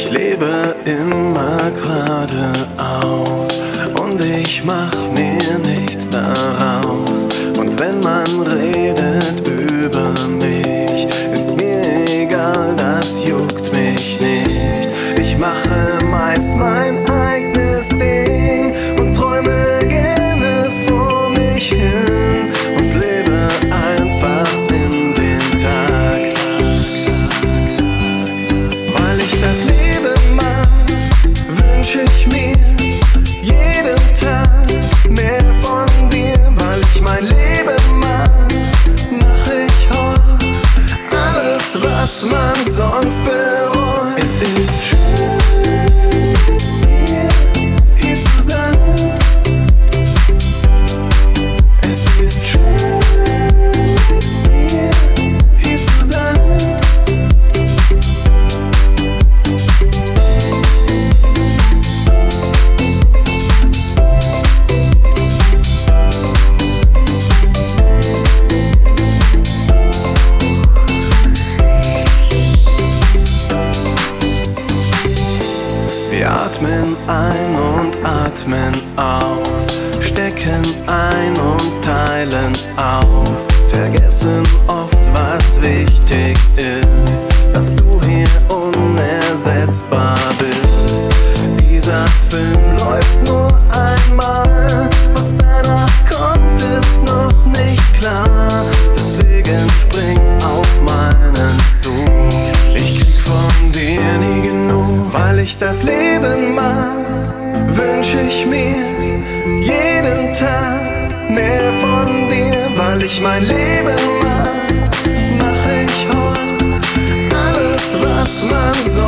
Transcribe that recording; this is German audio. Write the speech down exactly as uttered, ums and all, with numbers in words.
Ich lebe immer geradeaus und ich mach mir nichts daraus. Und wenn man redet über mich, ist mir egal, das juckt mich nicht. Ich mache meist mein eigenes Ding und träume gerne vor mich hin und lebe einfach in den Tag. Weil ich das Leben mag, wünsch ich mir jeden Tag mehr von dir. Weil ich mein Leben mag, mach ich heute alles, was man sonst bereut. Es ist schön, hier zu sein. Es ist schön, hier zu sein. Wir atmen ein und atmen aus, stecken ein und teilen aus, vergessen oft, was wichtig ist, dass du hier unersetzbar bist. Dieser Film läuft nur einmal, was danach kommt, ist noch nicht klar. Deswegen spring auf meinen Zug, ich krieg von dir nie genug. Weil ich das Leben mag, wünsch ich mir jeden Tag mehr von dir. Weil ich mein Leben mag, mach ich heute alles, was man soll.